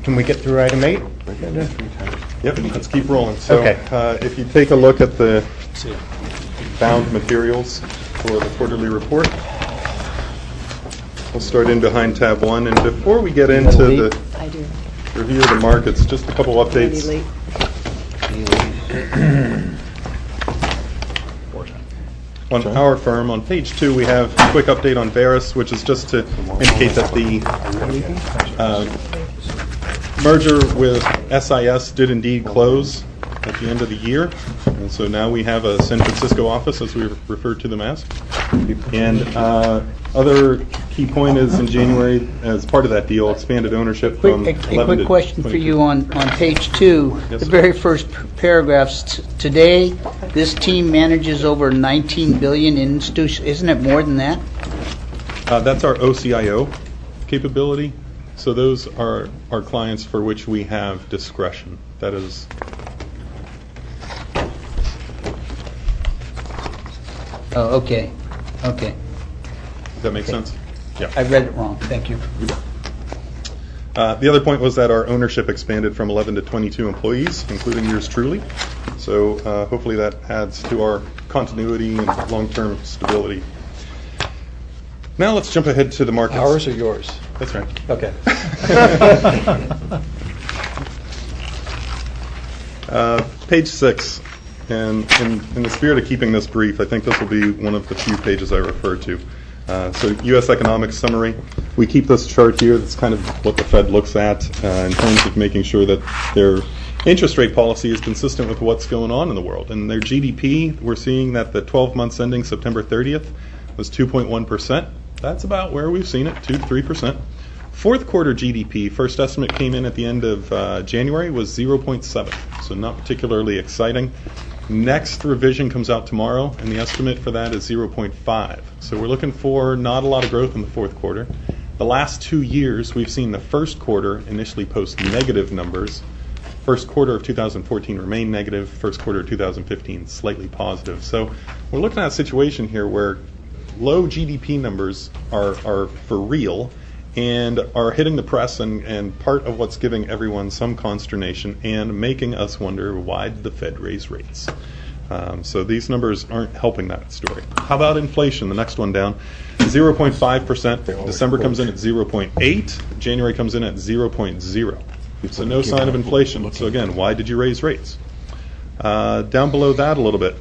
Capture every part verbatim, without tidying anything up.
can we get through item eight? Yep, let's keep rolling. So Okay. uh, if you take a look at the bound materials for the quarterly report, we'll start in behind tab one. And before we get into leave? the I do. review of the markets, just a couple Pretty updates. late. On our firm, on page two, we have a quick update on Veris, which is just to indicate that the uh, merger with S I S did indeed close at the end of the year. And so now we have a San Francisco office, as we refer to them as. And uh, other key point is in January, as part of that deal, expanded ownership Quick, from a, eleven a quick to question for twenty-two. you on, on page two, Yes, the sir. very first p- paragraphs. T- today, this team manages over nineteen billion in institution. Isn't it more than that? Uh, that's our O C I O capability. So those are our clients for which we have discretion. That is, Oh, okay, okay. does that make sense? Yeah. I read it wrong. Thank you. Uh, the other point was that our ownership expanded from eleven to twenty-two employees, including yours truly. So uh, hopefully that adds to our continuity and long-term stability. Now let's jump ahead to the markets. Ours or yours? That's right. Okay. Uh, page six, and in, in the spirit of keeping this brief, I think this will be one of the few pages I refer to. Uh, so U S economic summary. We keep this chart here. That's kind of what the Fed looks at uh, in terms of making sure that their interest rate policy is consistent with what's going on in the world. And their G D P, we're seeing that the twelve months ending September thirtieth was two point one percent. That's about where we've seen it, two to three percent. Fourth quarter G D P, first estimate came in at the end of uh, January, was zero point seven, so not particularly exciting. Next revision comes out tomorrow, and the estimate for that is zero point five. So we're looking for not a lot of growth in the fourth quarter. The last two years, we've seen the first quarter initially post negative numbers. First quarter of two thousand fourteen remained negative. First quarter of two thousand fifteen slightly positive. So we're looking at a situation here where low G D P numbers are, are for real and are hitting the press and, and part of what's giving everyone some consternation and making us wonder, why did the Fed raise rates? Um, so these numbers aren't helping that story. How about inflation? The next one down, zero point five percent. December comes in at zero point eight. January comes in at zero point zero. So no sign of inflation. So again, why did you raise rates? Uh, down below that a little bit,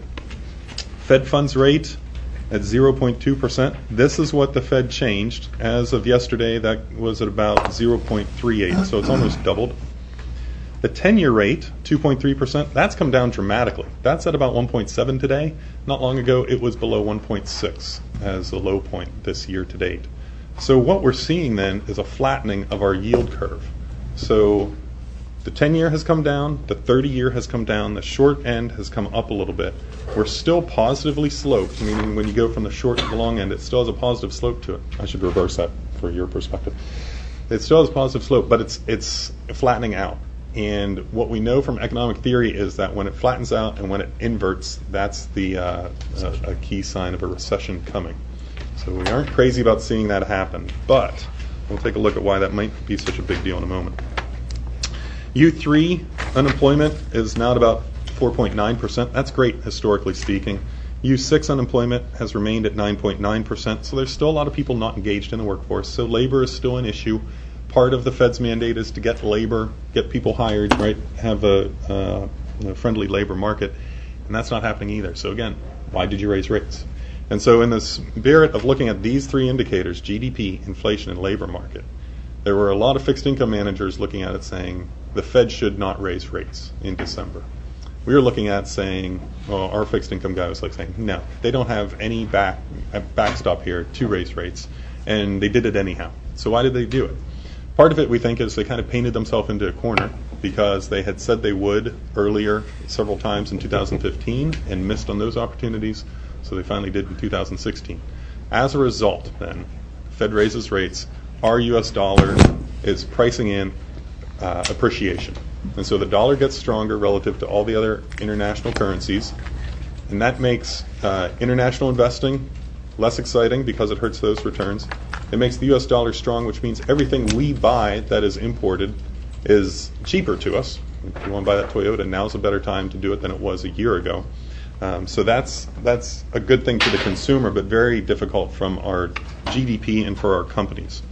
Fed funds rate at zero point two percent. This is what the Fed changed. As of yesterday, that was at about zero point three eight, so it's almost doubled. The ten-year rate, two point three percent, that's come down dramatically. That's at about one point seven today. Not long ago, it was below one point six as the low point this year to date. So what we're seeing then is a flattening of our yield curve. So the ten-year has come down, the thirty-year has come down, the short end has come up a little bit. We're still positively sloped, meaning when you go from the short to the long end, it still has a positive slope to it. I should reverse that for your perspective. It still has a positive slope, but it's it's flattening out. And what we know from economic theory is that when it flattens out and when it inverts, that's the uh, a, a key sign of a recession coming. So we aren't crazy about seeing that happen, but we'll take a look at why that might be such a big deal in a moment. U three unemployment is now at about four point nine percent. That's great, historically speaking. U six unemployment has remained at nine point nine percent, so there's still a lot of people not engaged in the workforce. So labor is still an issue. Part of the Fed's mandate is to get labor, get people hired, right? Have a, uh, a friendly labor market, and that's not happening either. So again, why did you raise rates? And so in the spirit of looking at these three indicators, G D P, inflation, and labor market, there were a lot of fixed income managers looking at it saying the Fed should not raise rates in December. We were looking at saying, well, our fixed income guy was like saying, no, they don't have any back backstop here to raise rates, and they did it anyhow. So why did they do it? Part of it, we think, is they kind of painted themselves into a corner because they had said they would earlier several times in two thousand fifteen and missed on those opportunities, so they finally did in two thousand sixteen. As a result, then, Fed raises rates, our U S dollar is pricing in uh, appreciation. And so the dollar gets stronger relative to all the other international currencies, and that makes uh, international investing less exciting because it hurts those returns. It makes the U S dollar strong, which means everything we buy that is imported is cheaper to us. If you want to buy that Toyota, now's a better time to do it than it was a year ago. Um, so that's that's a good thing for the consumer, but very difficult from our G D P and for our companies.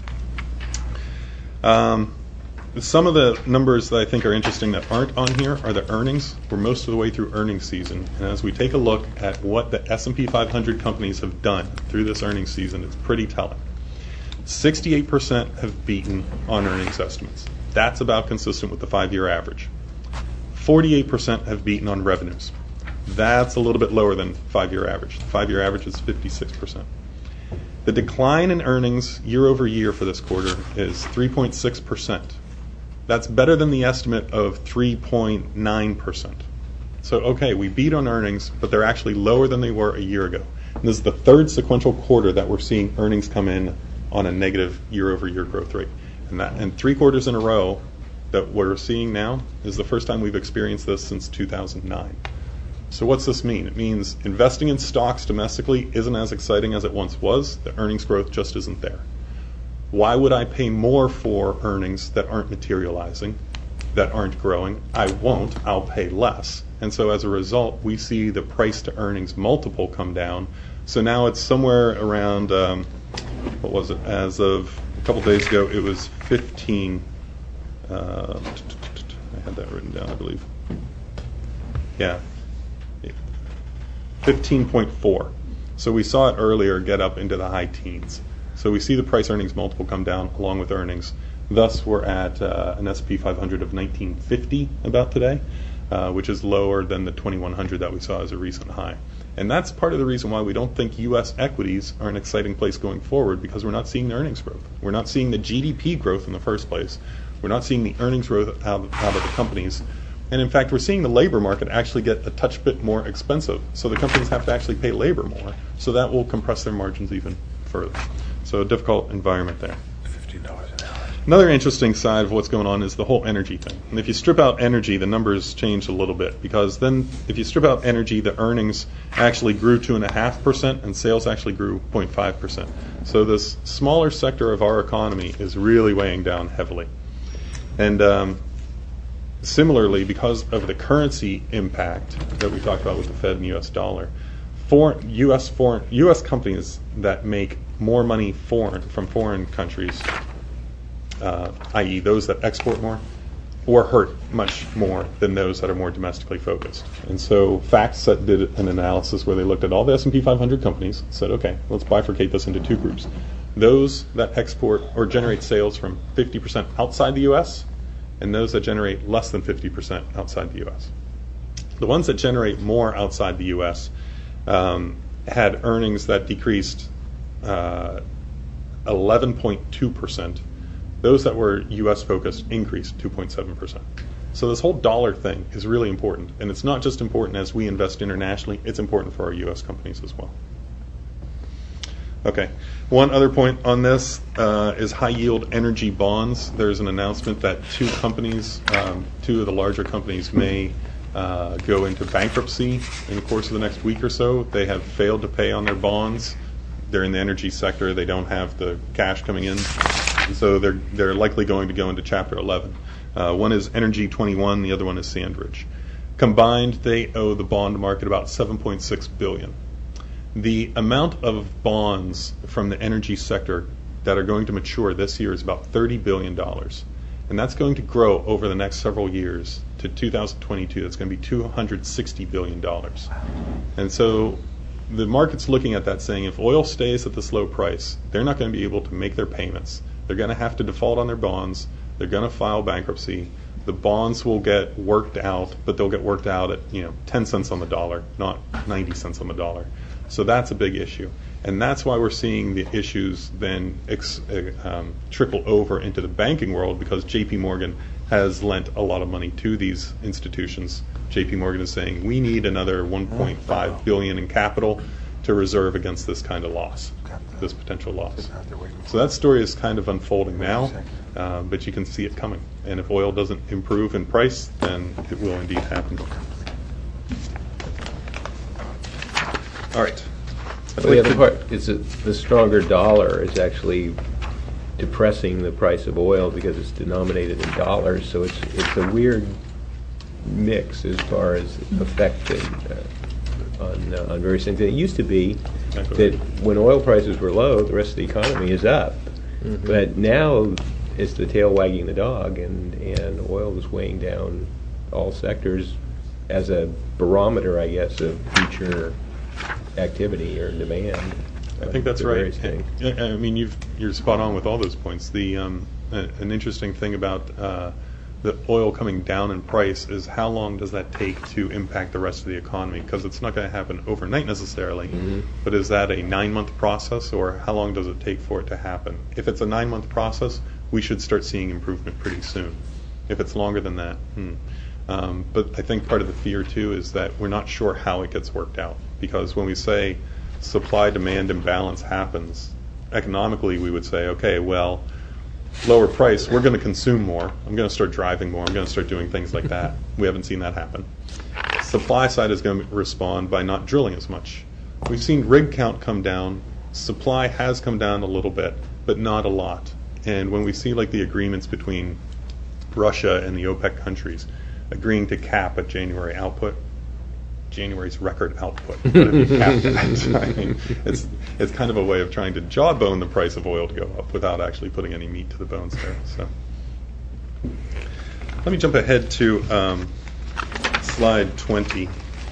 Um, some of the numbers that I think are interesting that aren't on here are the earnings. We're most of the way through earnings season, and as we take a look at what the S and P five hundred companies have done through this earnings season, it's pretty telling. sixty-eight percent have beaten on earnings estimates. That's about consistent with the five-year average. forty-eight percent have beaten on revenues. That's a little bit lower than five-year average. The five-year average is fifty-six percent. The decline in earnings year over year for this quarter is three point six percent. That's better than the estimate of three point nine percent. So, okay, we beat on earnings, but they're actually lower than they were a year ago. And this is the third sequential quarter that we're seeing earnings come in on a negative year-over-year growth rate. And, that, and three quarters in a row that we're seeing now is the first time we've experienced this since two thousand nine. So what's this mean? It means investing in stocks domestically isn't as exciting as it once was. The earnings growth just isn't there. Why would I pay more for earnings that aren't materializing, that aren't growing? I won't. I'll pay less. And so as a result, we see the price to earnings multiple come down. So now it's somewhere around, um, what was it? As of a couple days ago, it was fifteen. Uh, I had that written down, I believe. Yeah. fifteen point four. So we saw it earlier get up into the high teens. So we see the price earnings multiple come down along with earnings. Thus, we're at uh, an S and P five hundred of nineteen fifty about today, uh, which is lower than the twenty-one hundred that we saw as a recent high. And that's part of the reason why we don't think U S equities are an exciting place going forward, because we're not seeing the earnings growth. We're not seeing the G D P growth in the first place. We're not seeing the earnings growth out of, out of the companies. And in fact, we're seeing the labor market actually get a touch bit more expensive. So the companies have to actually pay labor more. So that will compress their margins even further. So a difficult environment there. fifteen dollars an hour. Another interesting side of what's going on is the whole energy thing. And if you strip out energy, the numbers change a little bit, because then if you strip out energy, the earnings actually grew two point five percent and sales actually grew zero point five percent. So this smaller sector of our economy is really weighing down heavily. And um, similarly, because of the currency impact that we talked about with the Fed and U S dollar, foreign, U S foreign U S companies that make more money foreign from foreign countries, uh, that is those that export more, were hurt much more than those that are more domestically focused. And so FactSet did an analysis where they looked at all the S and P five hundred companies and said, okay, let's bifurcate this into two groups. Those that export or generate sales from fifty percent outside the U S, and those that generate less than fifty percent outside the U S. The ones that generate more outside the U S um, had earnings that decreased uh, eleven point two percent. Those that were U S focused increased two point seven percent. So this whole dollar thing is really important, and it's not just important as we invest internationally, it's important for our U S companies as well. Okay, one other point on this uh, is high yield energy bonds. There's an announcement that two companies, um, two of the larger companies may uh, go into bankruptcy in the course of the next week or so. They have failed to pay on their bonds. They're in the energy sector. They don't have the cash coming in. And so they're, they're likely going to go into Chapter eleven. Uh, one is Energy twenty-one, the other one is Sandridge. Combined, they owe the bond market about seven point six billion dollars. The amount of bonds from the energy sector that are going to mature this year is about thirty billion dollars. And that's going to grow over the next several years to two thousand twenty-two. That's going to be two hundred sixty billion dollars. And so the market's looking at that saying, if oil stays at this low price, they're not going to be able to make their payments. They're going to have to default on their bonds. They're going to file bankruptcy. The bonds will get worked out, but they'll get worked out at, you know, ten cents on the dollar, not ninety cents on the dollar. So that's a big issue. And that's why we're seeing the issues then ex, uh, um, trickle over into the banking world, because J P Morgan has lent a lot of money to these institutions. J P Morgan is saying, we need another one point five billion dollars in capital to reserve against this kind of loss, this potential loss. So that story is kind of unfolding now, uh, but you can see it coming. And if oil doesn't improve in price, then it will indeed happen. All right. Well, the other part is that the stronger dollar is actually depressing the price of oil because it's denominated in dollars. So it's it's a weird mix as far as effect in, uh, on uh, on various things. And it used to be that when oil prices were low, the rest of the economy is up. Mm-hmm. But now it's the tail wagging the dog, and, and oil is weighing down all sectors as a barometer, I guess, of future activity or demand. I think that's right. And, I mean, you've, you're spot on with all those points. The um, a, an interesting thing about uh, the oil coming down in price is how long does that take to impact the rest of the economy? Because it's not going to happen overnight necessarily, mm-hmm. but is that a nine-month process, or how long does it take for it to happen? If it's a nine-month process, we should start seeing improvement pretty soon. If it's longer than that, hmm. Um, but I think part of the fear, too, is that we're not sure how it gets worked out. Because when we say supply-demand imbalance happens, economically we would say, okay, well, lower price, we're going to consume more. I'm going to start driving more. I'm going to start doing things like that. We haven't seen that happen. Supply side is going to respond by not drilling as much. We've seen rig count come down. Supply has come down a little bit, but not a lot. And when we see like the agreements between Russia and the OPEC countries agreeing to cap a January output, January's record output, but if you cap that, I mean, it's it's kind of a way of trying to jawbone the price of oil to go up without actually putting any meat to the bones there. So, let me jump ahead to um, slide twenty,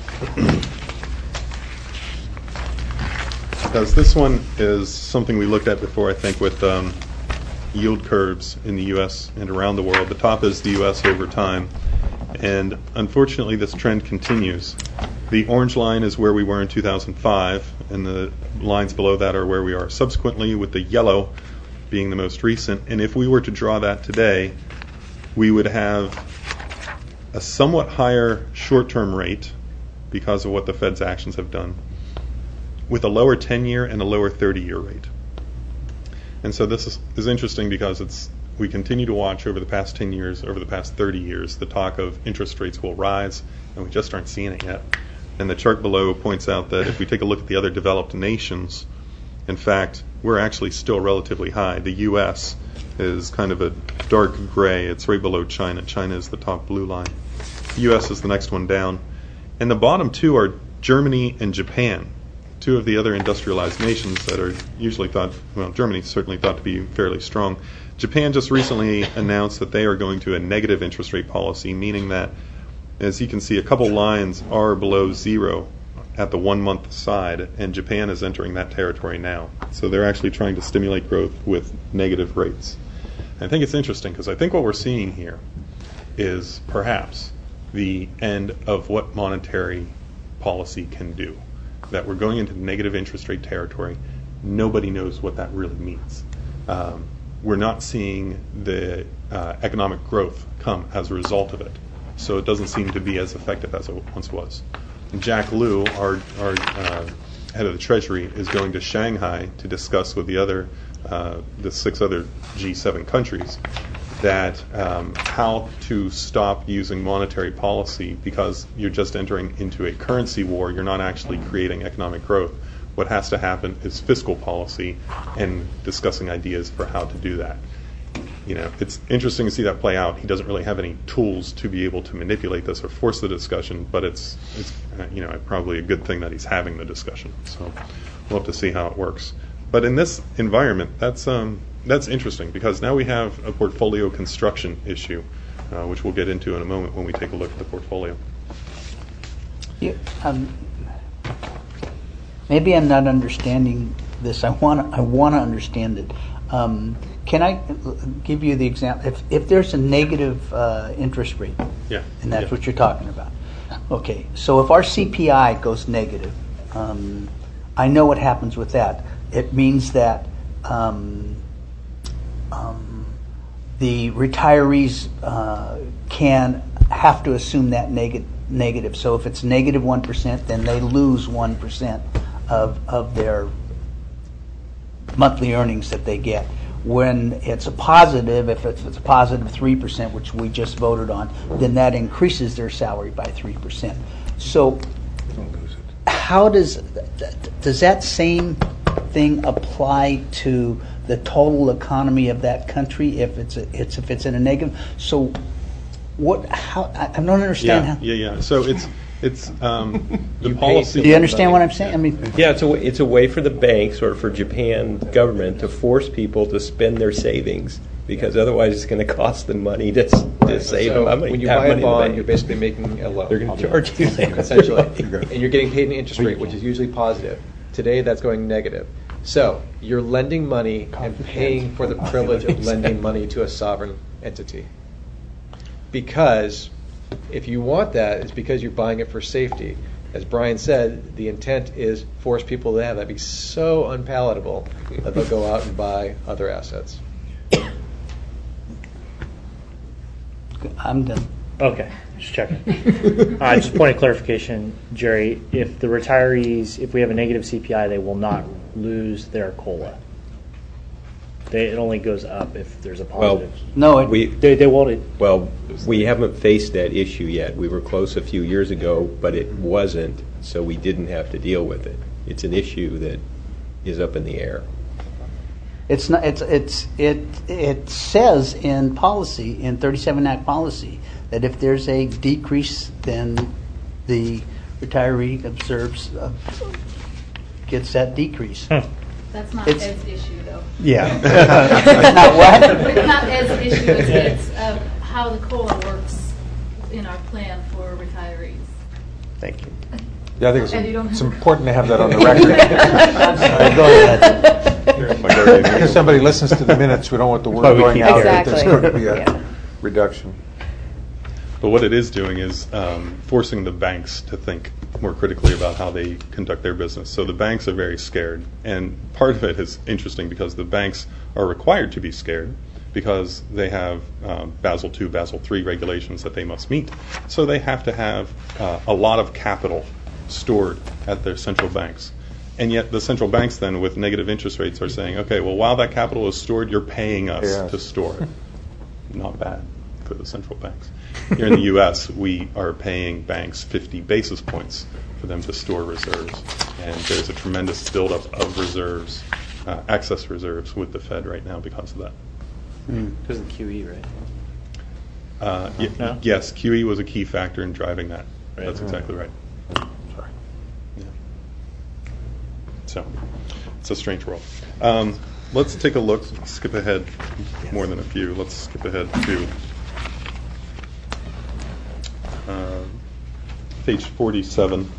because this one is something we looked at before, I think, with um, yield curves in the U S and around the world. The top is the U S over time. And unfortunately, this trend continues. The orange line is where we were in two thousand five, and the lines below that are where we are subsequently, with the yellow being the most recent. And if we were to draw that today, we would have a somewhat higher short-term rate because of what the Fed's actions have done, with a lower ten-year and a lower thirty-year rate. And so this is, is interesting because it's we continue to watch over the past ten years, over the past thirty years, the talk of interest rates will rise, and we just aren't seeing it yet. And the chart below points out that if we take a look at the other developed nations, in fact, we're actually still relatively high. The U S is kind of a dark gray. It's right below China. China is the top blue line. The U S is the next one down. And the bottom two are Germany and Japan, two of the other industrialized nations that are usually thought, well, Germany certainly thought to be fairly strong. Japan just recently announced that they are going to a negative interest rate policy, meaning that, as you can see, a couple lines are below zero at the one-month side, and Japan is entering that territory now. So they're actually trying to stimulate growth with negative rates. And I think it's interesting because I think what we're seeing here is perhaps the end of what monetary policy can do. That we're going into negative interest rate territory. Nobody knows what that really means. Um, we're not seeing the uh, economic growth come as a result of it. So it doesn't seem to be as effective as it once was. And Jack Lew, our, our uh, head of the Treasury, is going to Shanghai to discuss with the other, uh, the six other G seven countries, that um, how to stop using monetary policy because you're just entering into a currency war. You're not actually creating economic growth. What has to happen is fiscal policy and discussing ideas for how to do that. You know, it's interesting to see that play out. He doesn't really have any tools to be able to manipulate this or force the discussion, but it's, it's uh, you know, probably a good thing that he's having the discussion. So we'll have to see how it works. But in this environment, that's um, that's interesting because now we have a portfolio construction issue, uh, which we'll get into in a moment when we take a look at the portfolio. Yeah, um, maybe I'm not understanding this. I want I want to understand it. Um, can I give you the example? If if there's a negative uh, interest rate, yeah, and that's yeah. what you're talking about. Okay, so if our C P I goes negative, um, I know what happens with that. It means that um, um, the retirees uh, can have to assume that neg- negative. So if it's negative one percent, then they lose one percent of of their monthly earnings that they get. When it's a positive, if it's, if it's a positive three percent, which we just voted on, then that increases their salary by three percent. So how does does that same thing apply to the total economy of that country if it's a, it's if it's in a negative. So, what? How? I, I don't understand Yeah, how. yeah, yeah. So it's it's um, the You pay policy. Do you understand what I'm saying? I mean, Yeah, it's a, w- it's a way for the banks or for Japan government to force people to spend their savings because otherwise it's going to cost them money to, s- to save So them money. when you have buy money a in the bond, bank. you're basically making a loan. They're going to charge you essentially, and you're getting paid an interest rate, which is usually positive. Today, that's going negative. So you're lending money and paying for the privilege of lending money to a sovereign entity. Because if you want that, it's because you're buying it for safety. As Brian said, the intent is force people to have that. Be so unpalatable that they'll go out and buy other assets. I'm done. Okay, just checking. uh, just a point of clarification, Jerry. If the retirees, if we have a negative C P I, they will not lose their COLA. They, it only goes up if there's a positive. No, it, we they, they won't. well, we haven't faced that issue yet. We were close a few years ago, but it wasn't, so we didn't have to deal with it. It's an issue that is up in the air. It's not. It's it's it. It says in policy in thirty-seven Act policy that if there's a decrease, then the retiree observes uh, gets that decrease. Hmm. That's not It's- Ed's issue, though. Yeah. Not what? It's not Ed's issue. It's, it's uh, how the COLA works in our plan for retirees. Thank you. Yeah, I think And you don't it's, have- it's important to have that on the record. Go ahead. If somebody listens to the minutes, we don't want the word But we going keep out it. that there's Exactly. going to be a Yeah. reduction. But what it is doing is um, forcing the banks to think more critically about how they conduct their business. So the banks are very scared. And part of it is interesting because the banks are required to be scared because they have um, Basel two, Basel three regulations that they must meet. So they have to have uh, a lot of capital stored at their central banks. And yet the central banks then with negative interest rates are saying, okay, well, while that capital is stored, you're paying us Yes. to store it. Not bad for the central banks. Here in the U S, we are paying banks fifty basis points for them to store reserves. And there's a tremendous buildup of reserves, uh, excess reserves with the Fed right now because of that. Because of the Q E, right? Uh, y- No? Yes, Q E was a key factor in driving that. Right. That's exactly right. Sorry. Yeah. So, it's a strange world. Um, let's take a look, skip ahead more than a few. Let's skip ahead to uh, page forty-seven.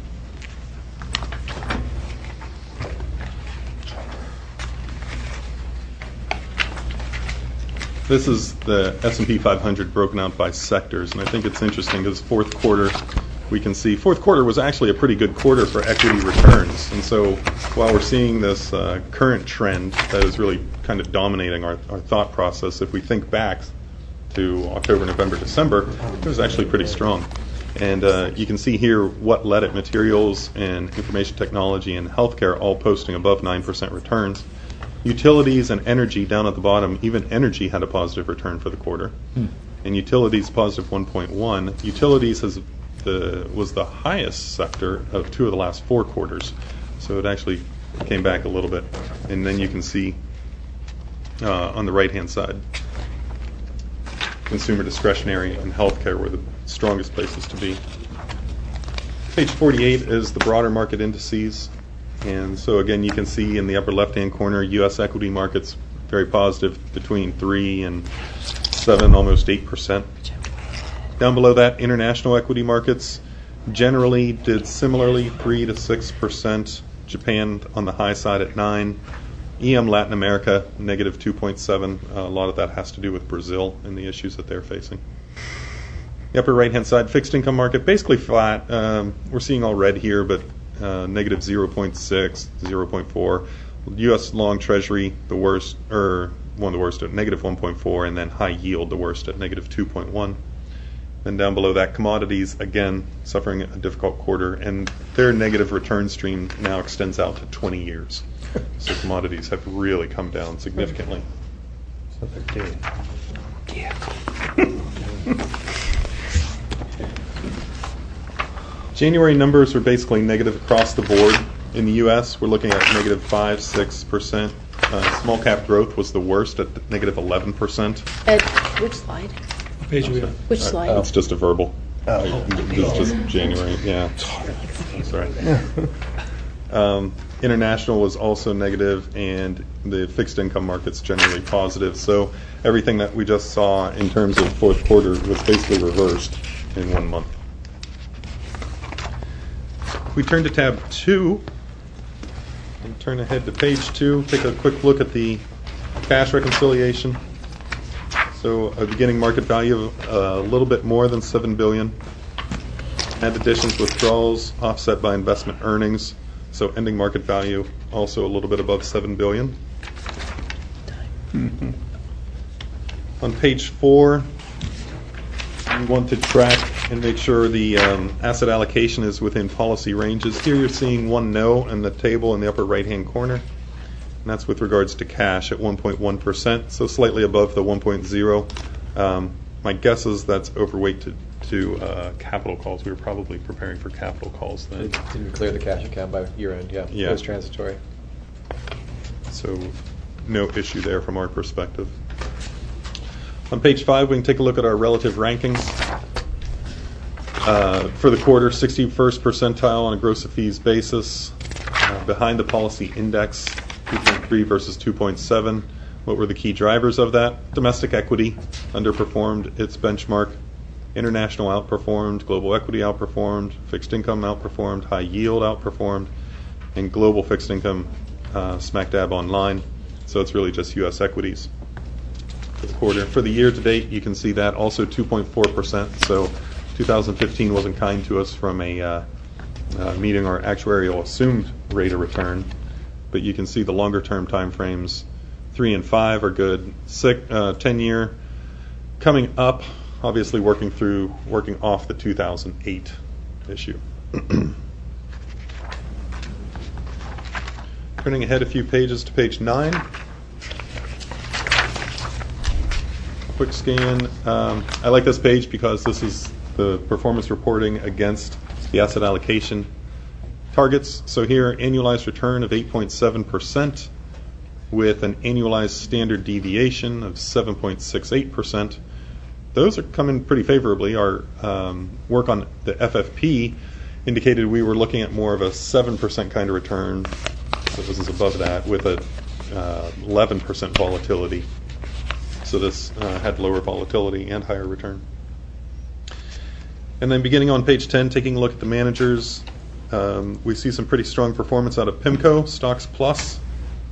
This is the S and P five hundred broken out by sectors, and I think it's interesting because fourth quarter, we can see fourth quarter was actually a pretty good quarter for equity returns. And so while we're seeing this uh, current trend that is really kind of dominating our, our thought process, if we think back to October, November, December, it was actually pretty strong. And uh, you can see here what led it: materials and information technology and healthcare all posting above nine percent returns. Utilities and energy down at the bottom, even energy had a positive return for the quarter. Hmm. And utilities positive one point one. Utilities has the was the highest sector of two of the last four quarters. So it actually came back a little bit. And then you can see uh, on the right-hand side, consumer discretionary and healthcare were the strongest places to be. Page forty-eight is the broader market indices. And so again, you can see in the upper left-hand corner, U S equity markets very positive, between three and seven, almost eight percent. Down below that, international equity markets generally did similarly, three to six percent. Japan on the high side at nine. E M Latin America negative two point seven. Uh, a lot of that has to do with Brazil and the issues that they're facing. The upper right-hand side, fixed income market basically flat. Um, we're seeing all red here, but uh, negative zero point six, zero point four. U S long Treasury, the worst, or one of the worst at negative one point four, and then high yield, the worst at negative two point one. Then down below that, commodities, again, suffering a difficult quarter, and their negative return stream now extends out to twenty years. So commodities have really come down significantly. January numbers are basically negative across the board. In the U S, we're looking at negative five, six percent. Uh, small cap growth was the worst at negative eleven percent. Ed, which slide? Page we have. Which slide? It's just a verbal. Oh. I- This is just January, yeah. I'm sorry. Um, International was also negative, and the fixed income market's generally positive. So everything that we just saw in terms of fourth quarter was basically reversed in one month. If we turn to tab two, and turn ahead to page two, take a quick look at the cash reconciliation. So a beginning market value of uh, a little bit more than seven billion dollars. Net additions, withdrawals offset by investment earnings. So ending market value also a little bit above seven billion dollars. Mm-hmm. On page four, we want to track and make sure the um, asset allocation is within policy ranges. Here you're seeing one no in the table in the upper right-hand corner. And that's with regards to cash at one point one percent, so slightly above the one point zero. Um, my guess is that's overweight to, to uh, capital calls. We were probably preparing for capital calls then. It didn't clear the cash account by year end, yeah. Yeah. It was transitory. So no issue there from our perspective. On page five, we can take a look at our relative rankings. Uh, for the quarter, sixty-first percentile on a gross of fees basis. Uh, behind the policy index, two point three versus two point seven. What were the key drivers of that? Domestic equity underperformed its benchmark. International outperformed. Global equity outperformed. Fixed income outperformed. High yield outperformed. And global fixed income uh, smack dab online. So it's really just U S equities for the quarter. For the year to date, you can see that also two point four percent. So two thousand fifteen wasn't kind to us from a uh, uh, meeting our actuarial assumed rate of return. But you can see the longer term time frames, three and five are good. Six, uh, ten year coming up, obviously working through, working off the two thousand eight issue. Turning ahead a few pages to page nine. Quick scan. Um, I like this page because this is the performance reporting against the asset allocation targets. So here, annualized return of eight point seven percent with an annualized standard deviation of seven point six eight percent. Those are coming pretty favorably. Our um, work on the F F P indicated we were looking at more of a seven percent kind of return. So this is above that with a uh, eleven percent volatility. So this uh, had lower volatility and higher return. And then beginning on page ten, taking a look at the managers, um, we see some pretty strong performance out of PIMCO, Stocks Plus,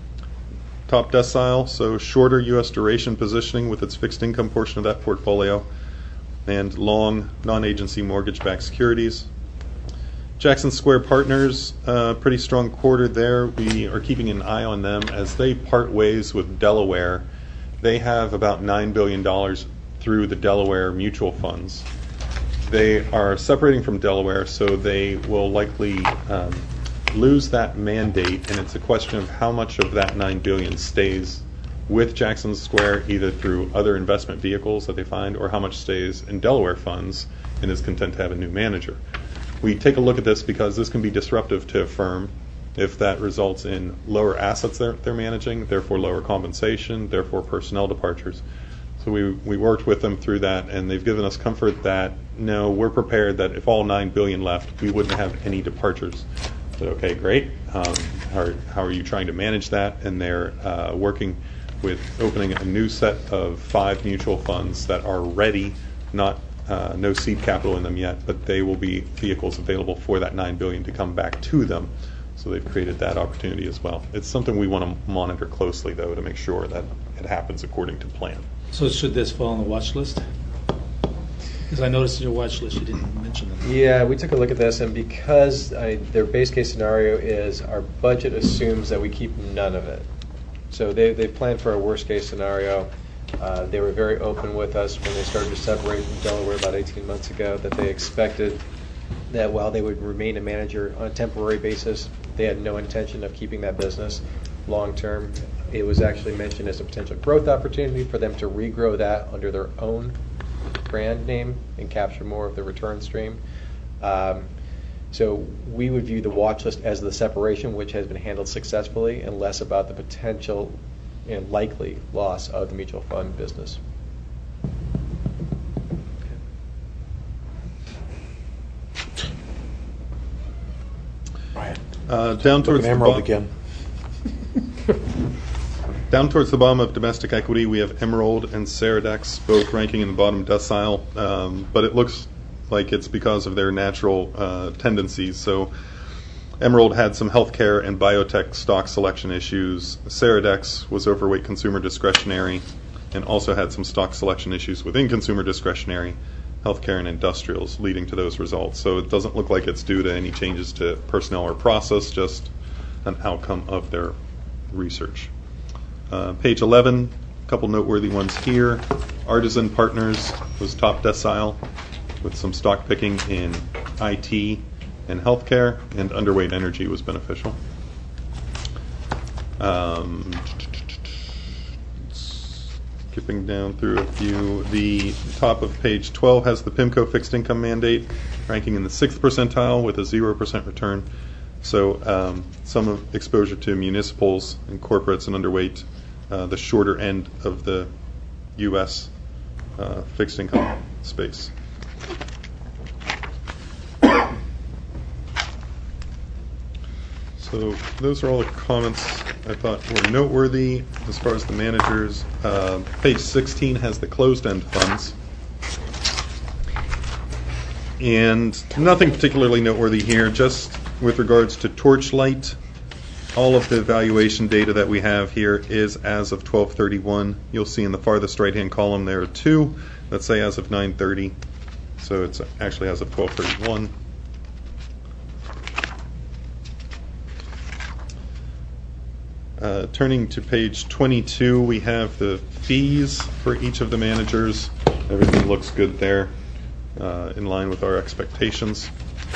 top decile, so shorter U S duration positioning with its fixed income portion of that portfolio, and long non-agency mortgage-backed securities. Jackson Square Partners, uh, pretty strong quarter there. We are keeping an eye on them as they part ways with Delaware. They have about nine billion dollars through the Delaware mutual funds. They are separating from Delaware, so they will likely um, lose that mandate, and it's a question of how much of that nine billion dollars stays with Jackson Square, either through other investment vehicles that they find, or how much stays in Delaware funds and is content to have a new manager. We take a look at this because this can be disruptive to a firm if that results in lower assets they're, they're managing, therefore lower compensation, therefore personnel departures. So we, we worked with them through that, and they've given us comfort that, no, we're prepared that if all nine billion dollars left, we wouldn't have any departures. But okay, great. Um, how, how are you trying to manage that? And they're uh, working with opening a new set of five mutual funds that are ready, not uh, no seed capital in them yet, but they will be vehicles available for that nine billion dollars to come back to them. So they've created that opportunity as well. It's something we want to monitor closely, though, to make sure that it happens according to plan. So should this fall on the watch list? Because I noticed in your watch list you didn't mention them. Yeah, we took a look at this, and because I, their base case scenario is our budget assumes that we keep none of it. So they, they planned for a worst case scenario. Uh, they were very open with us when they started to separate from Delaware about eighteen months ago that they expected that while they would remain a manager on a temporary basis, they had no intention of keeping that business long term. It was actually mentioned as a potential growth opportunity for them to regrow that under their own brand name and capture more of the return stream. Um, So we would view the watch list as the separation, which has been handled successfully, and less about the potential and likely loss of the mutual fund business. Uh, down towards the Emerald bo- again. Down towards the bottom of domestic equity, we have Emerald and Ceradex both ranking in the bottom decile, um, but it looks like it's because of their natural uh, tendencies. So Emerald had some healthcare and biotech stock selection issues. Ceradex was overweight consumer discretionary and also had some stock selection issues within consumer discretionary, healthcare and industrials, leading to those results. So it doesn't look like it's due to any changes to personnel or process, just an outcome of their research. Uh, page eleven, a couple noteworthy ones here. Artisan Partners was top decile with some stock picking in I T and healthcare, and underweight energy was beneficial. Um, skipping down through a few, the top of page twelve has the PIMCO fixed income mandate, ranking in the sixth percentile with a zero percent return. So um, some of exposure to municipals and corporates and underweight uh, the shorter end of the U S uh, fixed income space. So those are all the comments I thought were noteworthy as far as the managers. Uh, page sixteen has the closed-end funds. And nothing particularly noteworthy here, just with regards to Torchlight. All of the valuation data that we have here is as of twelve thirty-one. You'll see in the farthest right-hand column there are two that say as of nine thirty. So it's actually as of twelve thirty-one. Uh, turning to page twenty-two, we have the fees for each of the managers. Everything looks good there, uh, in line with our expectations.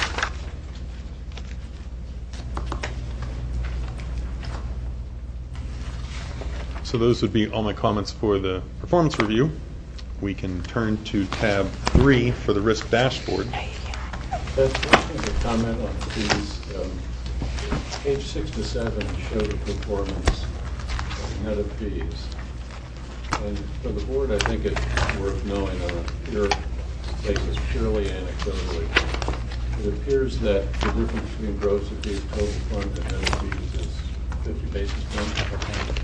So those would be all my comments for the performance review. We can turn to tab three for the risk dashboard. That's a comment on fees. Um, page six to seven show the performance of net of fees. And for the board, I think it's worth knowing on a pure basis, purely anecdotally. It appears that the difference between gross of fees, total fund, and net of fees is fifty basis points.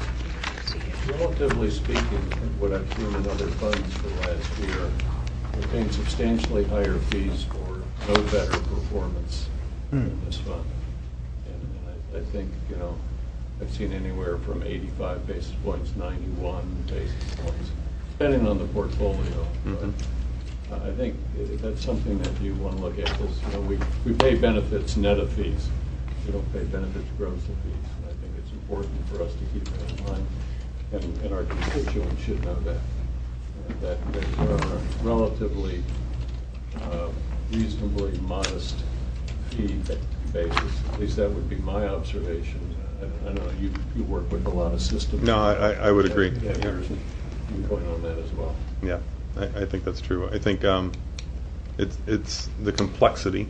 Relatively speaking, what I've seen in other funds for last year, we're paying substantially higher fees for no better performance in this fund. And, and I, I think, you know, I've seen anywhere from eighty-five basis points, ninety-one basis points, depending on the portfolio. Mm-hmm. But uh, I think that's something that you want to look at. Because, you know, we, we pay benefits net of fees. We don't pay benefits gross of fees. And I think it's important for us to keep that in mind. And, and our constituents should know that. Uh, that there are relatively uh, reasonably modest fee basis. At least that would be my observation. I, I know you, you work with a lot of systems. No, I, I would agree. Yeah, yours is going on that as well. Yeah, I, I think that's true. I think um, it's it's the complexity.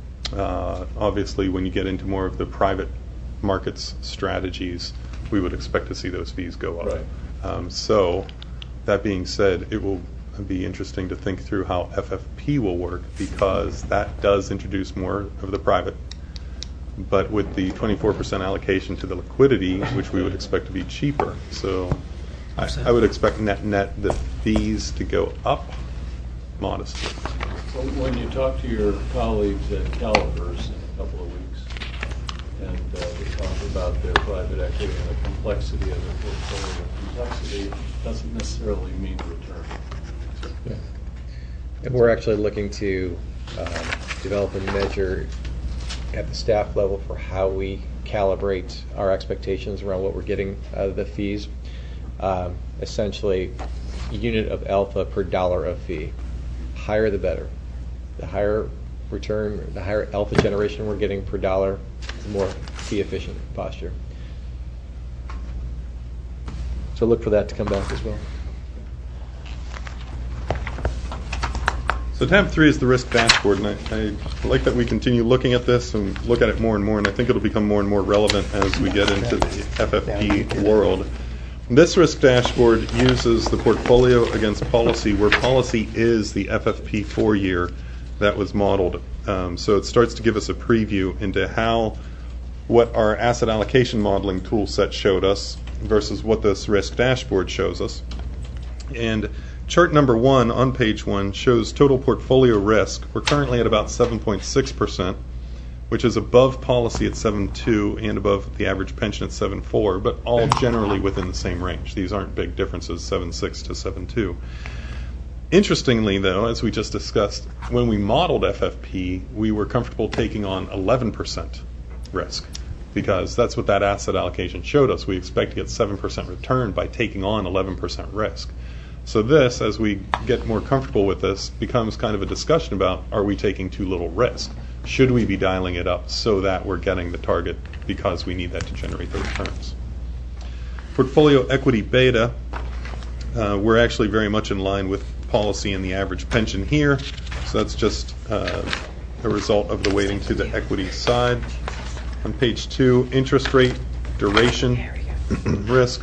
Uh, obviously, when you get into more of the private markets strategies, we would expect to see those fees go up. Right. Um, so, that being said, it will be interesting to think through how F F P will work, because that does introduce more of the private. But with the twenty-four percent allocation to the liquidity, which we would expect to be cheaper. So I, I would expect net net the fees to go up modestly. Well, when you talk to your colleagues at Calipers in a couple of weeks, and uh, we talk about their private equity and the complexity of their portfolio, complexity doesn't necessarily mean return. Yeah. And we're actually looking to um, develop a measure at the staff level for how we calibrate our expectations around what we're getting out of the fees. Um, essentially, unit of alpha per dollar of fee. Higher the better. The higher return, the higher alpha generation we're getting per dollar, the more fee efficient posture. So look for that to come back as well. So tab three is the risk dashboard, and I, I like that we continue looking at this and look at it more and more, and I think it'll become more and more relevant as we get into the F F P world. This risk dashboard uses the portfolio against policy, where policy is the F F P four year that was modeled. Um, so it starts to give us a preview into how what our asset allocation modeling tool set showed us versus what this risk dashboard shows us. And chart number one on page one shows total portfolio risk. We're currently at about seven point six percent, which is above policy at seven point two and above the average pension at seven point four, but all generally within the same range. These aren't big differences, seven point six to seven point two. Interestingly, though, as we just discussed, when we modeled F F P, we were comfortable taking on eleven percent risk, because that's what that asset allocation showed us. We expect to get seven percent return by taking on eleven percent risk. So this, as we get more comfortable with this, becomes kind of a discussion about, are we taking too little risk? Should we be dialing it up so that we're getting the target because we need that to generate the returns? Portfolio equity beta, uh, we're actually very much in line with policy and the average pension here. So that's just uh, a result of the weighting to the equity side. On page two, interest rate, duration, risk,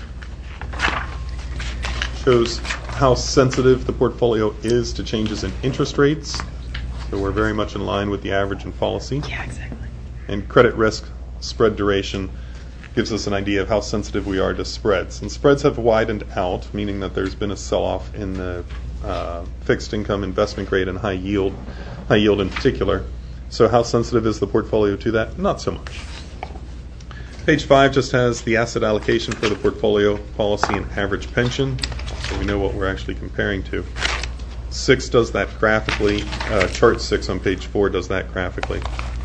shows how sensitive the portfolio is to changes in interest rates. So we're very much in line with the average in policy. Yeah, exactly. And credit risk, spread duration, gives us an idea of how sensitive we are to spreads. And spreads have widened out, meaning that there's been a sell-off in the uh, fixed income, investment grade, and high yield, high yield in particular. So how sensitive is the portfolio to that? Not so much. Page five just has the asset allocation for the portfolio, policy, and average pension, so we know what we're actually comparing to. Six does that graphically. Uh, chart six on page four does that graphically.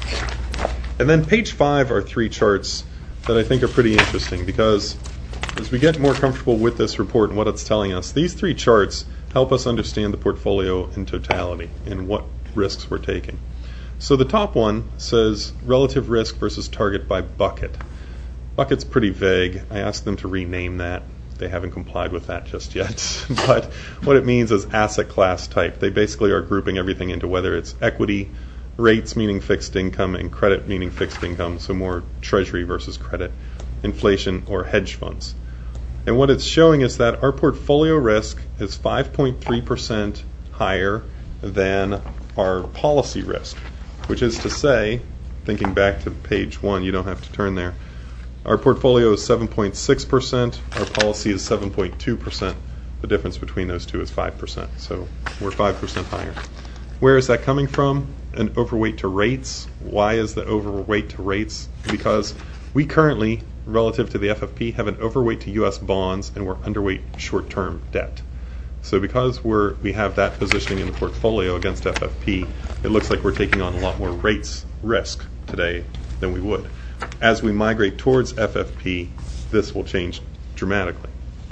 And then page five are three charts that I think are pretty interesting, because as we get more comfortable with this report and what it's telling us, these three charts help us understand the portfolio in totality and what risks we're taking. So the top one says relative risk versus target by bucket. Bucket's pretty vague. I asked them to rename that. They haven't complied with that just yet. But what it means is asset class type. They basically are grouping everything into whether it's equity, rates meaning fixed income, and credit meaning fixed income, so more treasury versus credit, inflation, or hedge funds. And what it's showing is that our portfolio risk is five point three percent higher than our policy risk, which is to say, thinking back to page one, you don't have to turn there, our portfolio is seven point six percent, our policy is seven point two percent. The difference between those two is five percent, so we're five percent higher. Where is that coming from? An overweight to rates. Why is the overweight to rates? Because we currently, relative to the F F P, have an overweight to U S bonds, and we're underweight short-term debt. So because we're, we have that positioning in the portfolio against F F P, it looks like we're taking on a lot more rates risk today than we would. As we migrate towards F F P, this will change dramatically.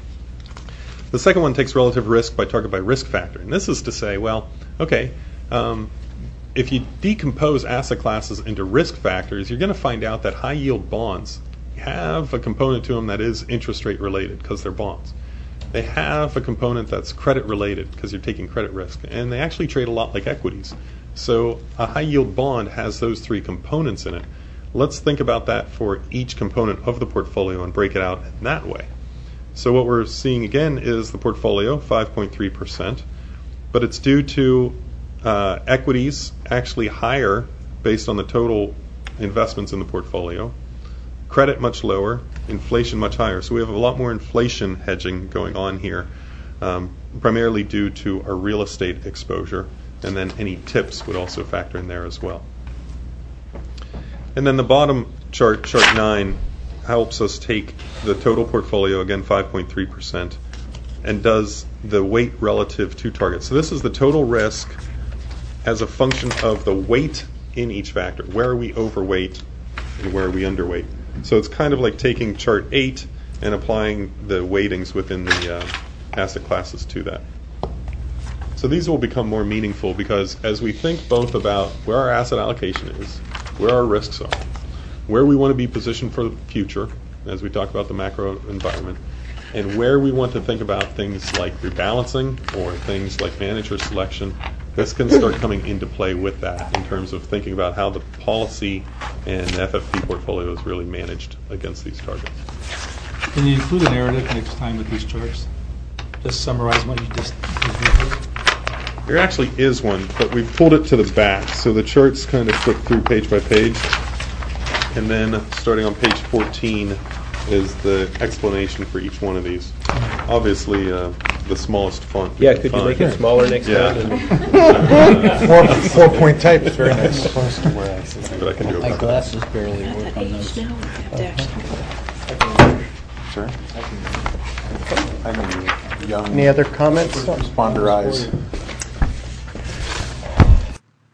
The second one takes relative risk by target by risk factor. And this is to say, well, okay, um, if you decompose asset classes into risk factors, you're going to find out that high yield bonds have a component to them that is interest rate related because they're bonds. They have a component that's credit related because you're taking credit risk. And they actually trade a lot like equities. So a high yield bond has those three components in it. Let's think about that for each component of the portfolio and break it out in that way. So what we're seeing again is the portfolio, five point three percent, but it's due to uh, equities actually higher based on the total investments in the portfolio, credit much lower, inflation much higher. So we have a lot more inflation hedging going on here, um, primarily due to our real estate exposure, and then any tips would also factor in there as well. And then the bottom chart, chart nine, helps us take the total portfolio, again five point three percent, and does the weight relative to target. So this is the total risk as a function of the weight in each factor. Where are we overweight and where are we underweight? So it's kind of like taking chart eight and applying the weightings within the uh, asset classes to that. So these will become more meaningful because as we think both about where our asset allocation is, where our risks are, where we want to be positioned for the future, as we talk about the macro environment, and where we want to think about things like rebalancing or things like manager selection, this can start coming into play with that in terms of thinking about how the policy and F F P portfolio is really managed against these targets. Can you include a narrative next time with these charts? Just summarize what you just did. There actually is one, but we've pulled it to the back, so the charts kind of flip through page by page. And then starting on page fourteen is the explanation for each one of these. Obviously, uh, the smallest font. Yeah, could you make it smaller next Yeah. time? Four, four-point type is very nice. But I can do it. My better. glasses barely work on those. Sure. I'm a young Any other comments? responder eyes.